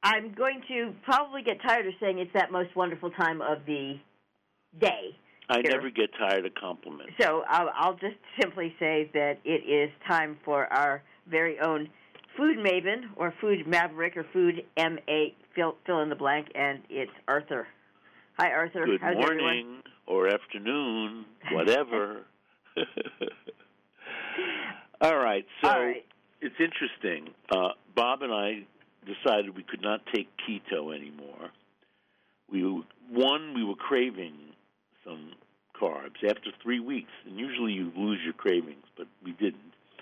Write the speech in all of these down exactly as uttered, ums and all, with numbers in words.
I'm going to probably get tired of saying it's that most wonderful time of the day. I here. never get tired of compliments. So I'll, I'll just simply say that it is time for our very own food maven, or food maverick, or food M A, fill, fill in the blank, and it's Arthur. Hi, Arthur. Good How's morning everyone? or afternoon, whatever. All right, so All right. It's interesting. Uh, Bob and I decided we could not take keto anymore. We one, we were craving some carbs after three weeks, and usually you lose your cravings, but we didn't.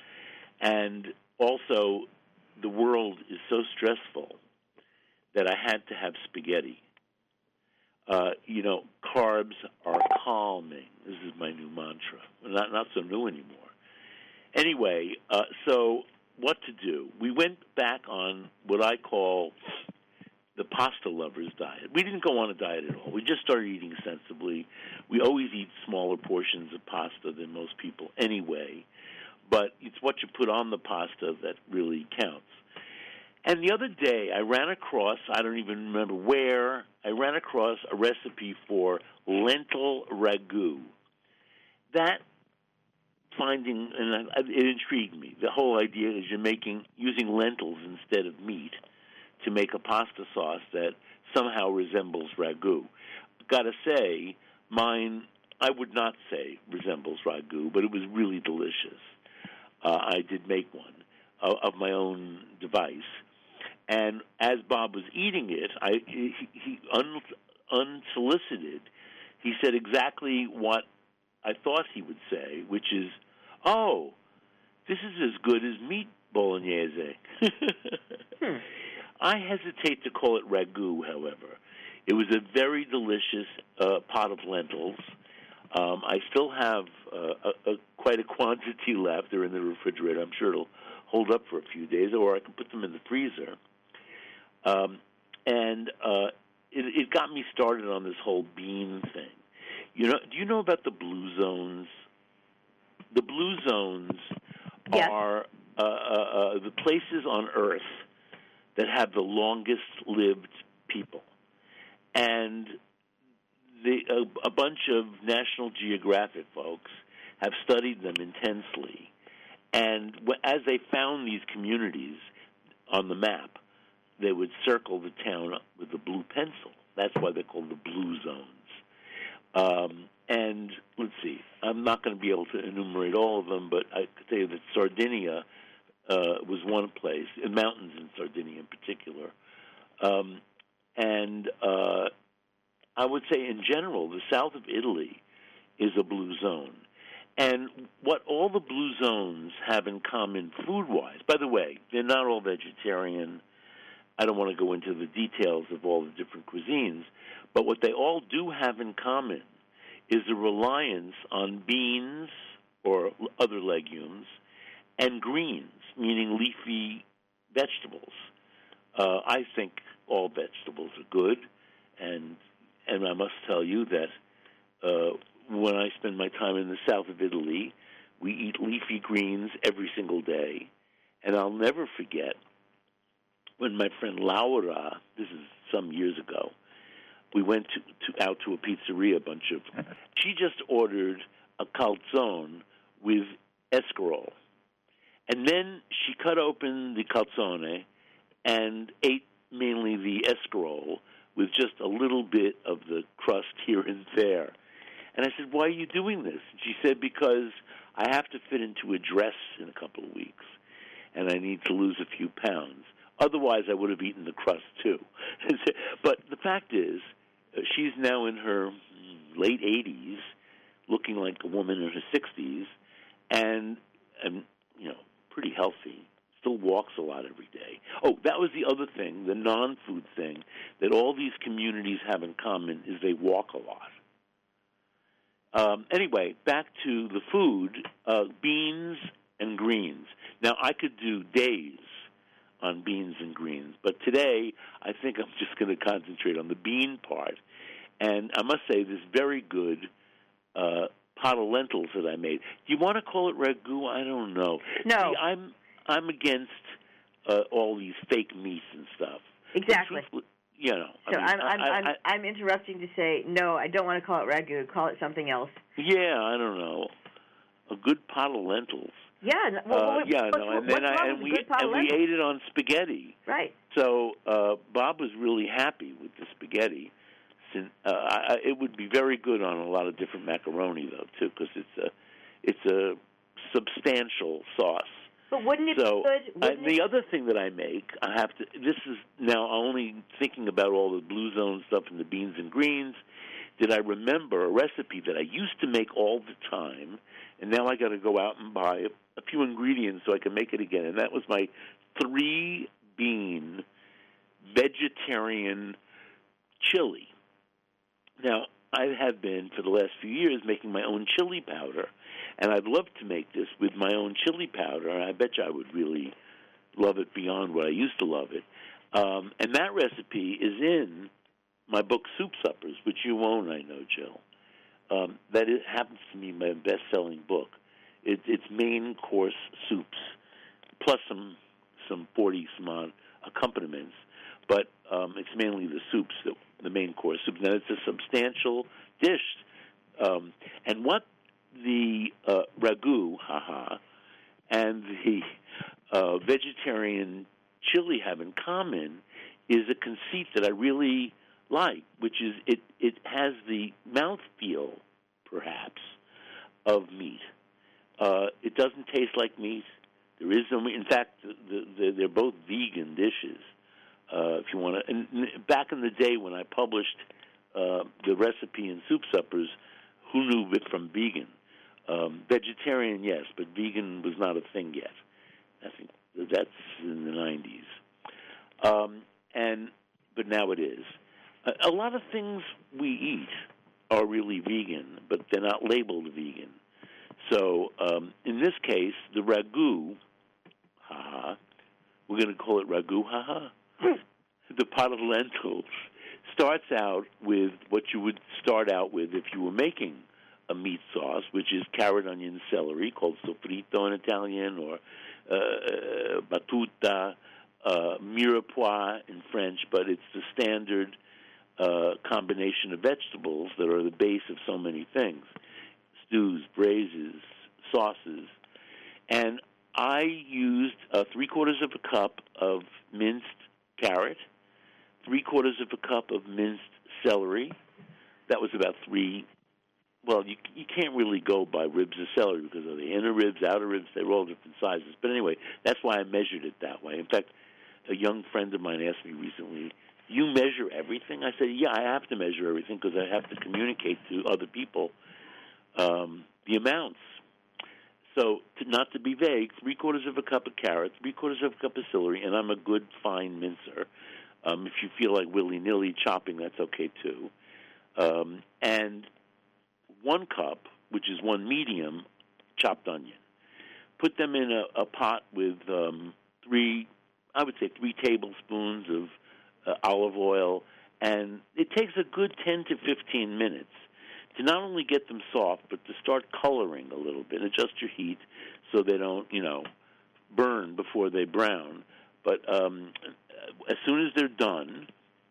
And also, the world is so stressful that I had to have spaghetti. Uh, you know, carbs are calming. This is my new mantra. Not not so new anymore. Anyway, uh, so what to do? We went back on what I call the pasta lover's diet. We didn't go on a diet at all. We just started eating sensibly. We always eat smaller portions of pasta than most people anyway, but it's what you put on the pasta that really counts. And the other day, I ran across, I don't even remember where, I ran across a recipe for lentil ragu. That finding, and it intrigued me. The whole idea is you're making, using lentils instead of meat to make a pasta sauce that somehow resembles ragu. Got to say, mine, I would not say resembles ragu, but it was really delicious. Uh, I did make one uh, of my own device. And as Bob was eating it, I, he, he un, unsolicited, he said exactly what I thought he would say, which is, oh, this is as good as meat bolognese. hmm. I hesitate to call it ragu, however. It was a very delicious uh, pot of lentils. Um, I still have uh, a, a, quite a quantity left. They're in the refrigerator. I'm sure it'll hold up for a few days, or I can put them in the freezer. Um, and uh, it, it got me started on this whole bean thing. You know, do you know about the blue zones? The blue zones yes. are uh, uh, uh, the places on Earth that have the longest-lived people. And the, uh, a bunch of National Geographic folks have studied them intensely. And as they found these communities on the map, they would circle the town with a blue pencil. That's why they're called the blue zones. Um, and let's see, I'm not going to be able to enumerate all of them, but I could tell you that Sardinia uh, was one place, in mountains in Sardinia in particular. Um, and uh, I would say in general, the south of Italy is a blue zone. And what all the blue zones have in common food-wise, by the way, they're not all vegetarian. I don't want to go into the details of all the different cuisines, but what they all do have in common is a reliance on beans or other legumes and greens, meaning leafy vegetables. Uh, I think all vegetables are good, and and I must tell you that uh, when I spend my time in the south of Italy, we eat leafy greens every single day, and I'll never forget when my friend Laura, this is some years ago, we went to, to out to a pizzeria, a bunch of, she just ordered a calzone with escarole. And then she cut open the calzone and ate mainly the escarole with just a little bit of the crust here and there. And I said, why are you doing this? And she said, because I have to fit into a dress in a couple of weeks, and I need to lose a few pounds. Otherwise, I would have eaten the crust, too. But the fact is, uh, she's now in her late eighties, looking like a woman in her sixties, and, and, you know, pretty healthy, still walks a lot every day. Oh, that was the other thing, the non-food thing, that all these communities have in common is they walk a lot. Um, anyway, back to the food, uh, beans and greens. Now, I could do days on beans and greens, but today I think I'm just going to concentrate on the bean part. And I must say, this very good uh, pot of lentils that I made. Do you want to call it ragu? I don't know. No. See, I'm I'm against uh, all these fake meats and stuff. Exactly. Exactly. You know. So I mean, I'm I'm, I, I'm I, I'm interrupting to say no. I don't want to call it ragu. Call it something else. Yeah, I don't know. A good pot of lentils. Yeah. Well, uh, what, yeah, what's, no, and what's then I wrong and with we a good pot and of we lentils? ate it on spaghetti. Right. So uh, Bob was really happy with the spaghetti. Since, uh, I, it would be very good on a lot of different macaroni, though, too, because it's a it's a substantial sauce. But wouldn't it so, be good? Wouldn't uh, the it? other thing that I make, I have to. This is now only thinking about all the Blue Zone stuff and the beans and greens. Did I remember a recipe that I used to make all the time, and now I got to go out and buy a, a few ingredients so I can make it again. And that was my three-bean vegetarian chili. Now, I have been, for the last few years, making my own chili powder, and I'd love to make this with my own chili powder, and I bet you I would really love it beyond what I used to love it. Um, and that recipe is in my book, Soup Suppers, which you own, I know, Jill. Um, that it happens to be my best-selling book. It, it's main course soups, plus some some forty some odd accompaniments, but um, it's mainly the soups, that, the main course soups. Now, it's a substantial dish, um, and what the uh, ragu, haha, and the uh, vegetarian chili have in common is a conceit that I really like, which is it, it has the mouthfeel, perhaps, of meat. Uh, it doesn't taste like meat. There is no meat. In fact, the, the, they're both vegan dishes. Uh, if you want to, and back in the day when I published uh, the recipe in Soup Suppers, who knew it from vegan? Um, vegetarian, yes, but vegan was not a thing yet. I think that's in the nineties. Um, and but now it is. A, a lot of things we eat are really vegan, but they're not labeled vegan. So um, in this case, the ragu, haha, we're going to call it ragu, haha. The pot of lentils starts out with what you would start out with if you were making a meat sauce, which is carrot, onion, celery, called sofrito in Italian, or uh, battuta, uh, mirepoix in French, but it's the standard uh, combination of vegetables that are the base of so many things, stews, braises, sauces. And I used uh, three-quarters of a cup of minced carrot, three-quarters of a cup of minced celery. That was about three. Well, you you can't really go by ribs of celery because of the inner ribs, outer ribs. They're all different sizes. But anyway, that's why I measured it that way. In fact, a young friend of mine asked me recently, you measure everything? I said, yeah, I have to measure everything because I have to communicate to other people um, the amounts. So to, not to be vague, three-quarters of a cup of carrot, three-quarters of a cup of celery, and I'm a good fine mincer. Um, if you feel like willy-nilly chopping, that's okay too. Um, and one cup, which is one medium, chopped onion. Put them in a, a pot with um, three, I would say three tablespoons of uh, olive oil, and it takes a good ten to fifteen minutes to not only get them soft, but to start coloring a little bit. Adjust your heat so they don't, you know, burn before they brown. But um, as soon as they're done,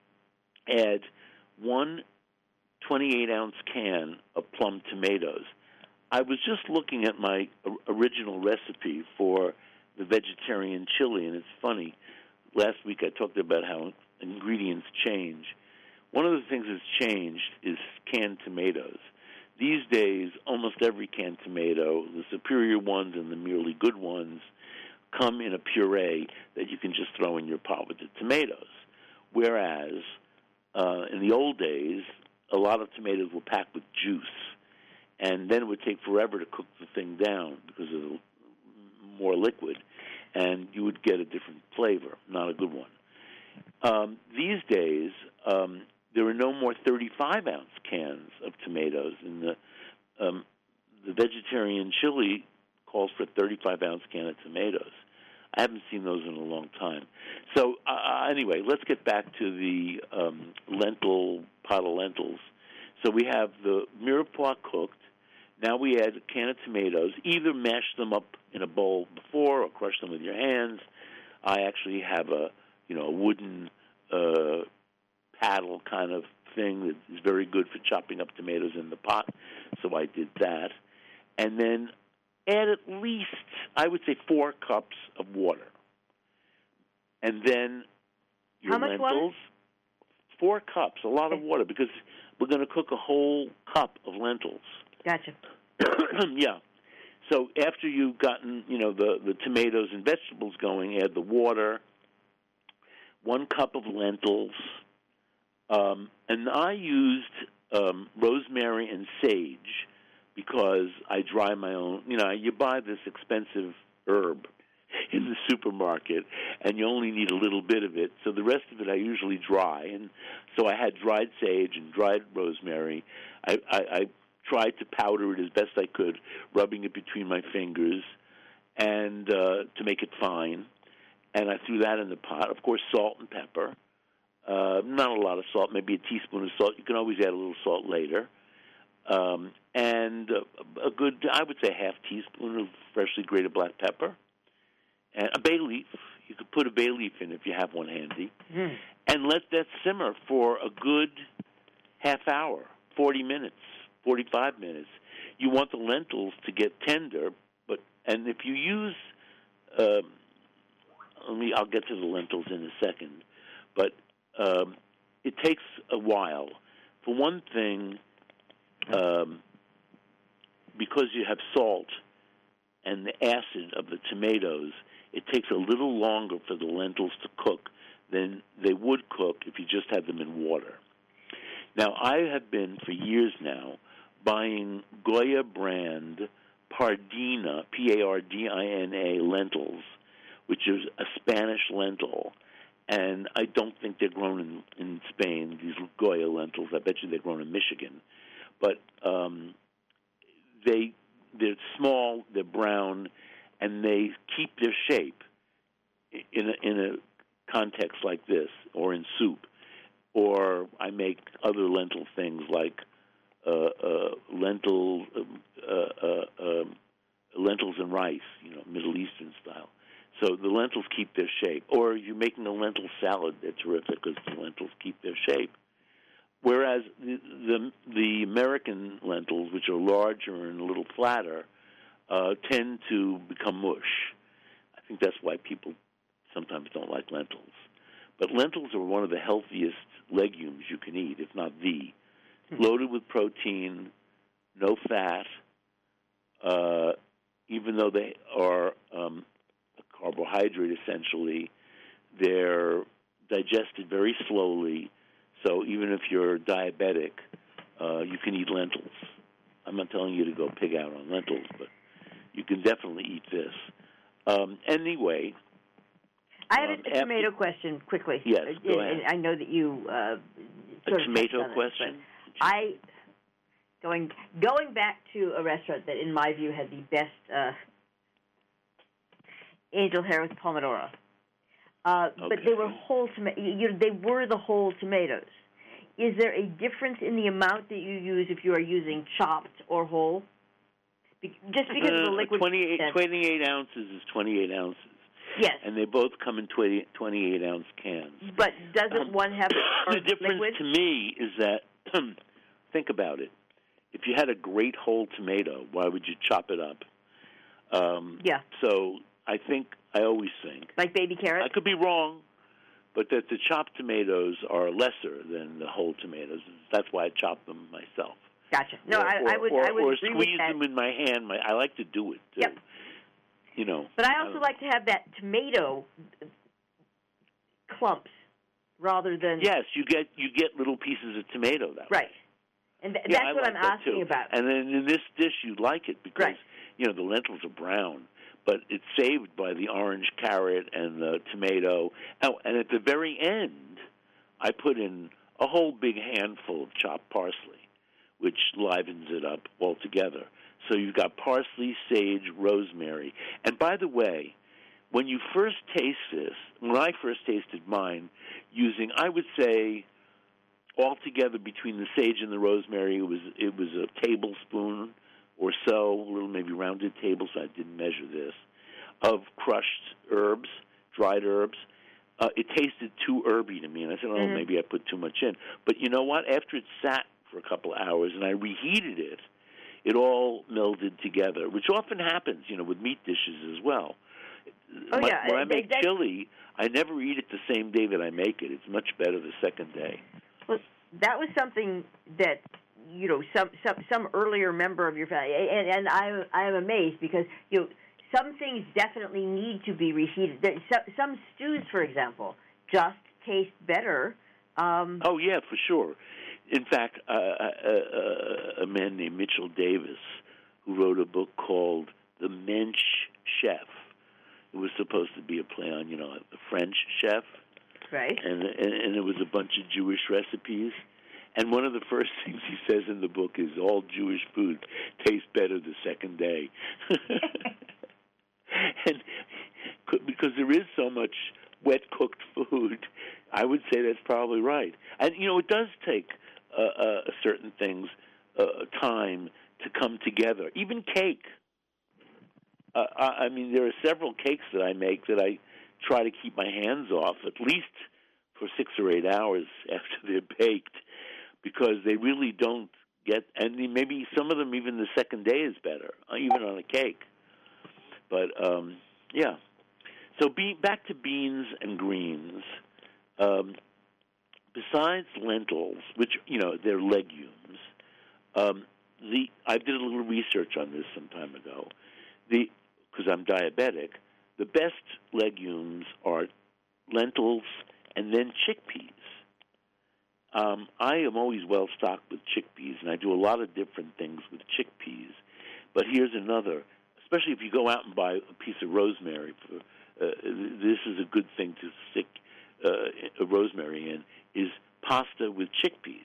add one twenty-eight ounce can of plum tomatoes. I was just looking at my original recipe for the vegetarian chili, and it's funny. Last week I talked about how ingredients change. One of the things that's changed is canned tomatoes. These days, almost every canned tomato, the superior ones and the merely good ones, come in a puree that you can just throw in your pot with the tomatoes. Whereas uh, in the old days, a lot of tomatoes were packed with juice, and then it would take forever to cook the thing down because of the more liquid, and you would get a different flavor, not a good one. Um, these days, um, there are no more thirty-five ounce cans of tomatoes, and the um, the vegetarian chili calls for a thirty-five ounce can of tomatoes. I haven't seen those in a long time. So uh, anyway, let's get back to the um, lentil pot of lentils. So we have the mirepoix cooked. Now we add a can of tomatoes. Either mash them up in a bowl before or crush them with your hands. I actually have a you know a wooden uh, paddle kind of thing that is very good for chopping up tomatoes in the pot. So I did that. And then add at least, I would say, four cups of water. And then your How much lentils. water? Four cups, a lot of water, because we're going to cook a whole cup of lentils. Gotcha. Yeah. So after you've gotten, you know, the, the tomatoes and vegetables going, add the water, one cup of lentils, um, and I used um, rosemary and sage because I dry my own. You know, you buy this expensive herb in the supermarket, and you only need a little bit of it. So the rest of it I usually dry, and so I had dried sage and dried rosemary. I, I, I tried to powder it as best I could, rubbing it between my fingers, and uh, to make it fine. And I threw that in the pot. Of course, salt and pepper. Uh, not a lot of salt, maybe a teaspoon of salt. You can always add a little salt later. Um, and a, a good, I would say, half teaspoon of freshly grated black pepper. And a bay leaf. You could put a bay leaf in if you have one handy. Mm. And let that simmer for a good half hour, forty minutes, forty-five minutes. You want the lentils to get tender, but and if you use, um, let me, I'll get to the lentils in a second, but um, it takes a while. For one thing, um, because you have salt and the acid of the tomatoes, it takes a little longer for the lentils to cook than they would cook if you just had them in water. Now, I have been, for years now, buying Goya brand Pardina, P A R D I N A, lentils, which is a Spanish lentil. And I don't think they're grown in, in Spain, these Goya lentils. I bet you they're grown in Michigan. But um, they, they're small, they're brown, and they keep their shape in a, in a context like this, or in soup. Or I make other lentil things like uh, uh, lentil, uh, uh, uh, lentils and rice, you know, Middle Eastern style. So the lentils keep their shape. Or you're making a lentil salad, they're terrific because the lentils keep their shape. Whereas the, the the American lentils, which are larger and a little flatter, uh, tend to become mush. I think that's why people sometimes don't like lentils. But lentils are one of the healthiest legumes you can eat, if not the. Loaded with protein, no fat, uh, even though they are um, a carbohydrate essentially, they're digested very slowly. So even if you're diabetic, uh, you can eat lentils. I'm not telling you to go pig out on lentils, but you can definitely eat this. Um, anyway. I have a, um, a tomato question quickly. Yes, go and, ahead. and I know that you uh, sort a of tomato touched on question? It, I going going back to a restaurant that, in my view, had the best uh, angel hair with pomodoro. Uh, okay. But they were whole tomatoes. You know, they were the whole tomatoes. Is there a difference in the amount that you use if you are using chopped or whole? Be- just because uh, of the liquid. twenty-eight, twenty-eight ounces is twenty-eight ounces. Yes. And they both come in twenty, twenty-eight ounce cans. But doesn't um, one have the difference liquid? to me is that, think about it. If you had a great whole tomato, why would you chop it up? Um, yeah. So I think, I always think. Like baby carrots? I could be wrong, but that the chopped tomatoes are lesser than the whole tomatoes. That's why I chop them myself. Gotcha. No, or, I, or, I would or, I would or agree squeeze with that. them in my hand. My, I like to do it, too. Yep. You know. But I also I like to have that tomato clumps rather than... Yes, you get you get little pieces of tomato that right. way. And th- yeah, that's I what like I'm that asking too. about. And then in this dish, you like it because, right. you know, the lentils are brown, but it's saved by the orange carrot and the tomato. Oh, and at the very end, I put in a whole big handful of chopped parsley, which livens it up altogether. So you've got parsley, sage, rosemary. And by the way, when you first taste this, when I first tasted mine, using, I would say, altogether between the sage and the rosemary, it was it was a tablespoon or so, a little maybe rounded table, so I didn't measure this, of crushed herbs, dried herbs. uh, it tasted too herby to me, and I said, oh, mm-hmm. maybe I put too much in. But you know what? After it sat for a couple of hours and I reheated it, it all melded together, which often happens, you know, with meat dishes as well. Oh, My, yeah. When I make that, chili, I never eat it the same day that I make it. It's much better the second day. Well, that was something that, you know, some some, some earlier member of your family, and, and I I am amazed because, you know, some things definitely need to be reheated. There, some, some stews, for example, just taste better. Um, oh, yeah, for sure. In fact, uh, uh, a man named Mitchell Davis, who wrote a book called The Mensch Chef. It was supposed to be a play on, you know, a French chef. Right. And, and and it was a bunch of Jewish recipes. And one of the first things he says in the book is all Jewish food tastes better the second day. And because there is so much wet cooked food, I would say that's probably right. And, you know, it does take uh, uh, certain things uh, time to come together. Even cake. Uh, I mean, there are several cakes that I make that I try to keep my hands off at least for six or eight hours after they're baked, because they really don't get, and maybe some of them even the second day is better, even on a cake. But, um, yeah. So be, back to beans and greens. Um, besides lentils, which, you know, they're legumes, um, the I did a little research on this some time ago. The because I'm diabetic, the best legumes are lentils and then chickpeas. Um, I am always well stocked with chickpeas, and I do a lot of different things with chickpeas. But here's another, especially if you go out and buy a piece of rosemary. For, uh, this is a good thing to stick uh, a rosemary in, is pasta with chickpeas.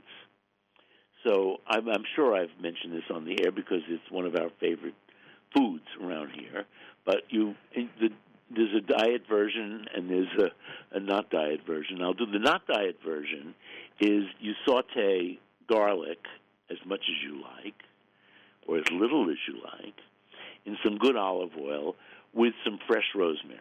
So I'm, I'm sure I've mentioned this on the air because it's one of our favorite foods around here. But you, the, there's a diet version and there's a, a not diet version. I'll do the not diet version. Is you saute garlic as much as you like, or as little as you like, in some good olive oil with some fresh rosemary.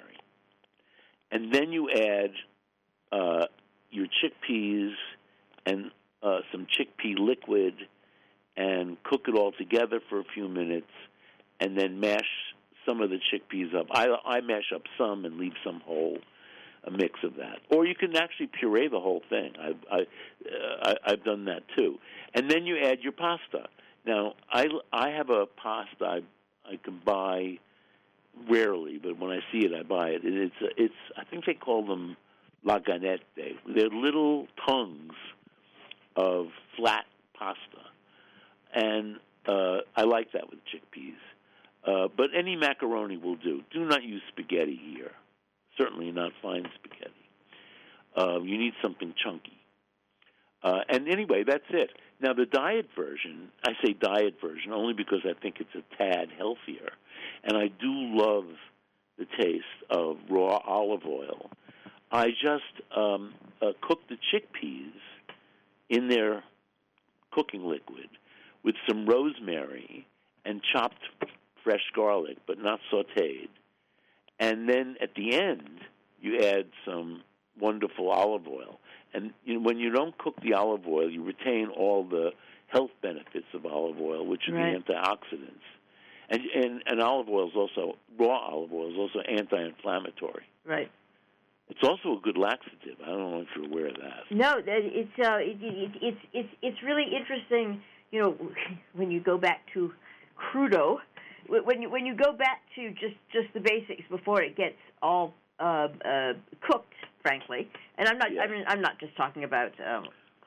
And then you add uh, your chickpeas and uh, some chickpea liquid and cook it all together for a few minutes, and then mash some of the chickpeas up. I, I mash up some and leave some whole, a mix of that. Or you can actually puree the whole thing. I've, I, uh, I, I've done that too. And then you add your pasta. Now, I, I have a pasta I, I can buy rarely, but when I see it, I buy it. And it's, it's I think they call them laganette. They're little tongues of flat pasta. And uh, I like that with chickpeas. Uh, but any macaroni will do. Do not use spaghetti here. Certainly not fine spaghetti. Uh, you need something chunky. Uh, and anyway, that's it. Now, the diet version, I say diet version only because I think it's a tad healthier. And I do love the taste of raw olive oil. I just um, uh, cook the chickpeas in their cooking liquid with some rosemary and chopped fresh garlic, but not sautéed. And then at the end, you add some wonderful olive oil. And you know, when you don't cook the olive oil, you retain all the health benefits of olive oil, which are right. the antioxidants. And, and and olive oil is also, raw olive oil is also anti-inflammatory. Right. It's also a good laxative. I don't know if you're aware of that. No, it's uh, it, it, it's it's it's really interesting. You know, when you go back to crudo, when you when you go back to just, just the basics before it gets all uh, uh, cooked, frankly. And I'm not. Yeah. I mean, I'm not just talking about. Um,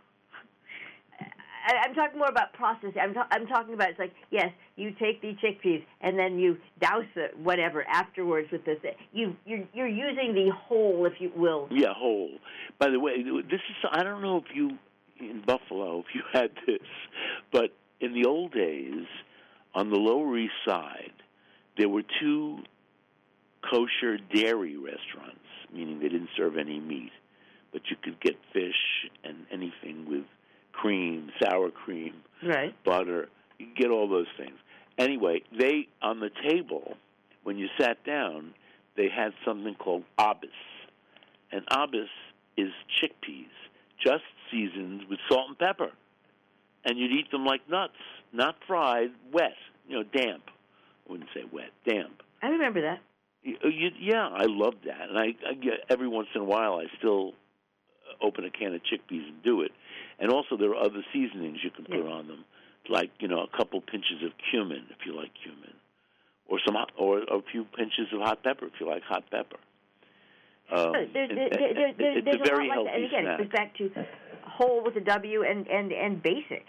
I, I'm talking more about processing. I'm, ta- I'm talking about, it's like, yes, you take the chickpeas and then you douse it, whatever, afterwards with this. You, you're, you're using the whole, if you will. Yeah, whole. By the way, this is, I don't know if you, in Buffalo, if you had this, but in the old days, on the Lower East Side, there were two kosher dairy restaurants, meaning they didn't serve any meat, but you could get fish and anything with cream, sour cream, right. butter. You get all those things. Anyway, they, on the table, when you sat down, they had something called abis. and habas is chickpeas, just seasoned with salt and pepper. And you'd eat them like nuts, not fried, wet, you know, damp. I wouldn't say wet, damp. I remember that. You, you, yeah, I loved that. And I, I every once in a while I still open a can of chickpeas and do it. And also there are other seasonings you can put yeah. on them, like, you know, a couple pinches of cumin if you like cumin, or some hot, or a few pinches of hot pepper if you like hot pepper. Um, there, there, there, there, there, it's a very a healthy like and again, snack. It goes back to whole with a W and, and, and basic.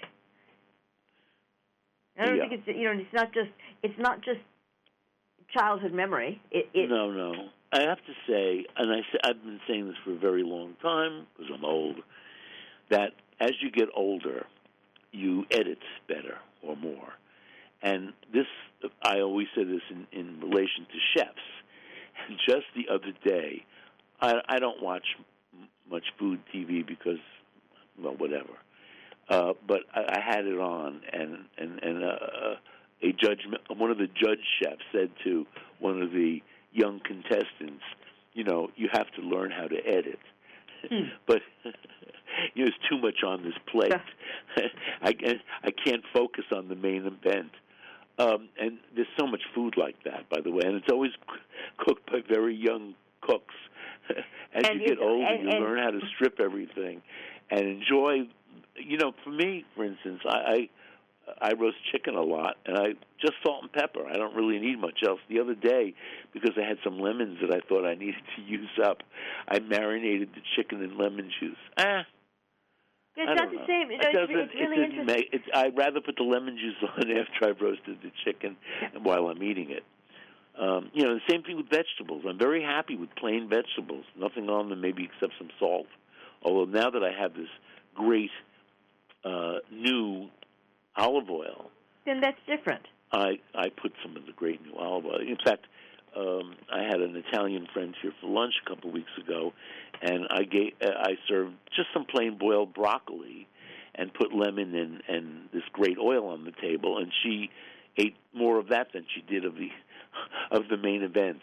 I don't yeah. think it's, you know, it's not just it's not just childhood memory. It, it no, no. I have to say, and I, I've been saying this for a very long time because I'm old, that as you get older, you edit better or more. And this, I always say this in, in relation to chefs. And just the other day, I, I don't watch m- much food T V because, well, whatever. Uh, but I, I had it on, and and and uh, a judge, one of the judge chefs, said to one of the young contestants, "You know, you have to learn how to edit." Hmm. But you know, there's too much on this plate. I I can't focus on the main event. Um, and there's so much food like that, by the way, and it's always c- cooked by very young cooks. As and you get older, and, you and, learn how to strip everything and enjoy. You know, for me, for instance, I, I I roast chicken a lot, and I just salt and pepper. I don't really need much else. The other day, because I had some lemons that I thought I needed to use up, I marinated the chicken in lemon juice. Ah. It's not the know. same. You know, it it's, it's really it interesting. Make, it's, I'd rather put the lemon juice on after I've roasted the chicken while I'm eating it. Um, you know, the same thing with vegetables. I'm very happy with plain vegetables. Nothing on them, maybe except some salt. Although now that I have this great uh, new olive oil, then that's different. I, I put some of the great new olive oil. In fact, um, I had an Italian friend here for lunch a couple of weeks ago, and I gave I served just some plain boiled broccoli and put lemon and, and this great oil on the table, and she ate more of that than she did of the of the main events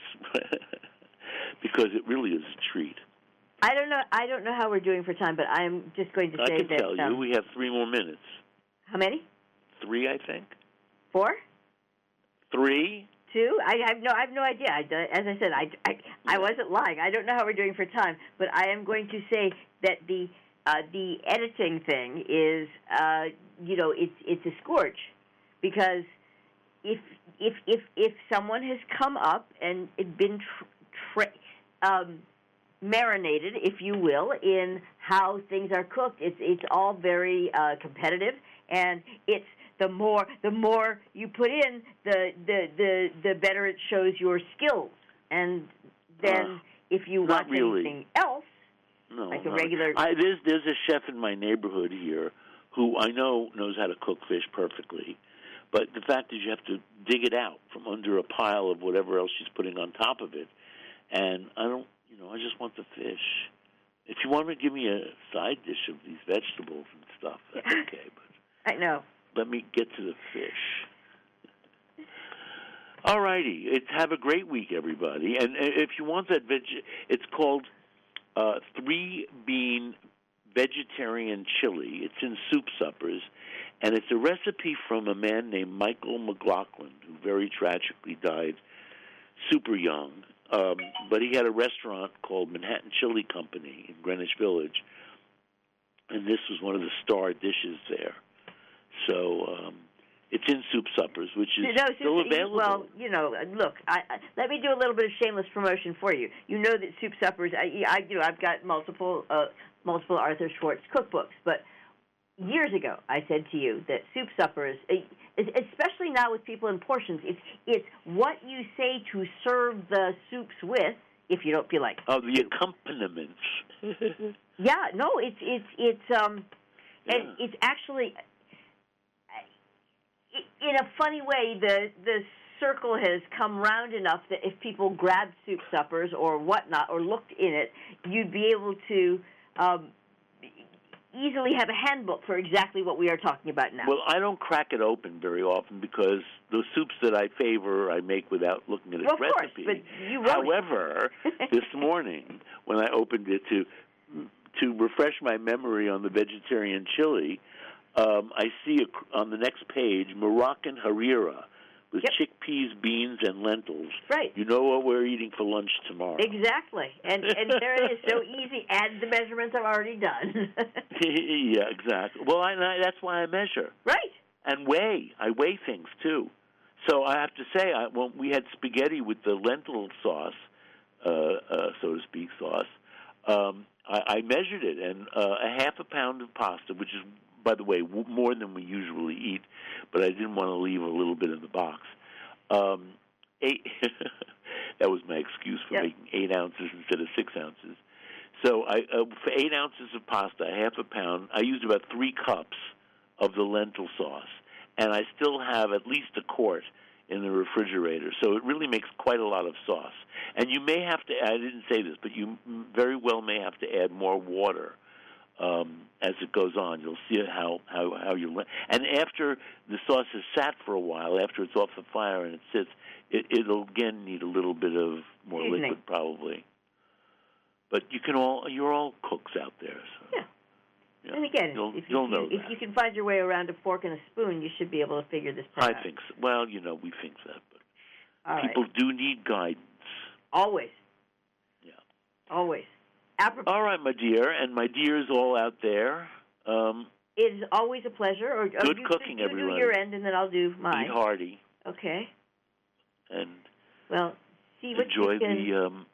because it really is a treat. I don't know. I don't know how we're doing for time, but I'm just going to say I can that. tell you, Um, we have three more minutes. How many? Three, I think. Four? Three? Two? I have no. I have no idea. I, as I said, I, I, I wasn't lying. I don't know how we're doing for time, but I am going to say that the uh, the editing thing is, uh, you know, it's it's a scourge, because if if if if someone has come up and been tra- tra- um, marinated, if you will, in how things are cooked, it's it's all very uh, competitive, and it's. The more the more you put in, the the, the, the better it shows your skills. And then uh, if you want really. anything else, no, like no. a regular... I, there's, there's a chef in my neighborhood here who I know knows how to cook fish perfectly. But the fact is you have to dig it out from under a pile of whatever else she's putting on top of it. And I don't, you know, I just want the fish. If you want to give me a side dish of these vegetables and stuff, that's okay. But I know. Let me get to the fish. All righty. It's, have a great week, everybody. And if you want that, veg, it's called uh, Three Bean Vegetarian Chili. It's in Soup Suppers. And it's a recipe from a man named Michael McLaughlin, who very tragically died super young. Um, but he had a restaurant called Manhattan Chili Company in Greenwich Village. And this was one of the star dishes there. So um, it's in Soup Suppers, which is no, still soup, available. Well, you know, look, I, I, let me do a little bit of shameless promotion for you. You know that Soup Suppers, I, I you know, I've got multiple uh, multiple Arthur Schwartz cookbooks, but years ago I said to you that Soup Suppers, especially now with people in portions, it's it's what you say to serve the soups with. If you don't feel like oh, the soup. Accompaniments. yeah, no, it's it's it's um, yeah. and it's actually. In a funny way, the the circle has come round enough that if people grabbed Soup Suppers or whatnot or looked in it, you'd be able to um, easily have a handbook for exactly what we are talking about now. Well, I don't crack it open very often because the soups that I favor I make without looking at its well, of recipe. course, but you wrote However, it. this morning when I opened it to to refresh my memory on the vegetarian chili, um, I see a, on the next page Moroccan harira with yep. chickpeas, beans, and lentils. Right. You know what we're eating for lunch tomorrow. Exactly. And and there it is. So easy. Add the measurements I've already done. Yeah, exactly. Well, I, I, that's why I measure. Right. And weigh. I weigh things, too. So I have to say, I, well, we had spaghetti with the lentil sauce, uh, uh, so to speak, sauce. Um, I, I measured it, and uh, a half a pound of pasta, which is, by the way, w- more than we usually eat, but I didn't want to leave a little bit in the box. Um, eight that was my excuse for yep. making eight ounces instead of six ounces. So I, uh, for eight ounces of pasta, a half a pound, I used about three cups of the lentil sauce, and I still have at least a quart in the refrigerator. So it really makes quite a lot of sauce. And you may have to, I didn't say this, but you very well may have to add more water um, as it goes on. You'll see how, how, how you, and after the sauce has sat for a while, after it's off the fire and it sits, it, it'll again need a little bit of more Seasoning. liquid probably. But you can all, you're all cooks out there. So. Yeah. Yeah. And again, you'll, if, you'll you, know if that. you can find your way around a fork and a spoon, you should be able to figure this part I out. think so. Well, you know, we think that, but All people right. do need guidance. Always. Yeah. Always. Apropos. All right, my dear, and my dears all out there. Um, it is always a pleasure. Or, or good you, cooking, you everyone. do your end, and then I'll do mine. Eat hearty. Okay. And well, see what enjoy you can... the. Um,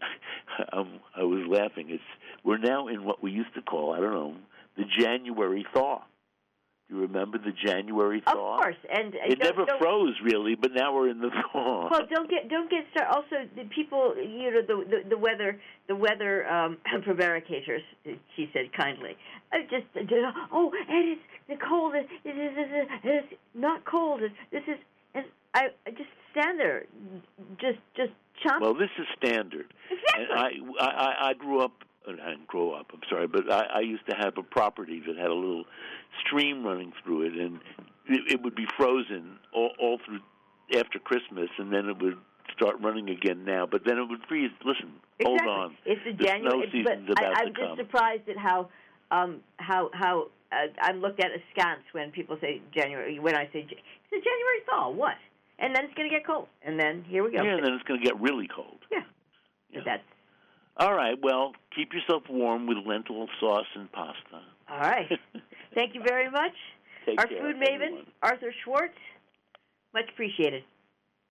um, I was laughing. It's we're now in what we used to call, I don't know, the January thaw. Do you remember the January thaw? Of course, and uh, it don't, never don't, froze really, but now we're in the thaw. Well, don't get don't get started. Also, the people, you know, the the, the weather the weather um, prevaricators. She said kindly. I just oh, and it's the cold. It is it, it's not cold. This is and I, I just stand there, just just chomp. Well, this is standard. Exactly. And I I, I grew up. I didn't grow up, I'm sorry, but I, I used to have a property that had a little stream running through it, and it, it would be frozen all, all through after Christmas, and then it would start running again now, but then it would freeze. Listen, hold exactly. on. It's the, the January, snow season's but about I, I'm to just come. surprised at how um, how how uh, I'm looked at askance when people say January. When I say it's a January thaw, what? And then it's going to get cold, and then here we go. Yeah, and then it's going to get really cold. Yeah, yeah. that's. All right, well, keep yourself warm with lentil sauce and pasta. All right. Thank you very much. Take Our care, food maven, everyone. Arthur Schwartz, much appreciated.